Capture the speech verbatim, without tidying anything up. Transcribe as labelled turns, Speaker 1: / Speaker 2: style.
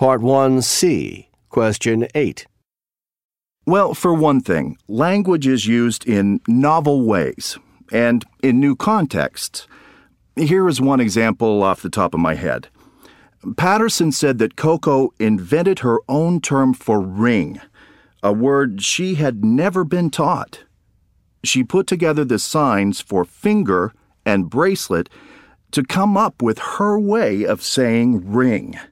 Speaker 1: Part one C, Question eight.
Speaker 2: Well, for one thing, language is used in novel ways and in new contexts. Here is one example off the top of my head. Patterson said that Coco invented her own term for ring, a word she had never been taught. She put together the signs for finger and bracelet to come up with her way of saying ring.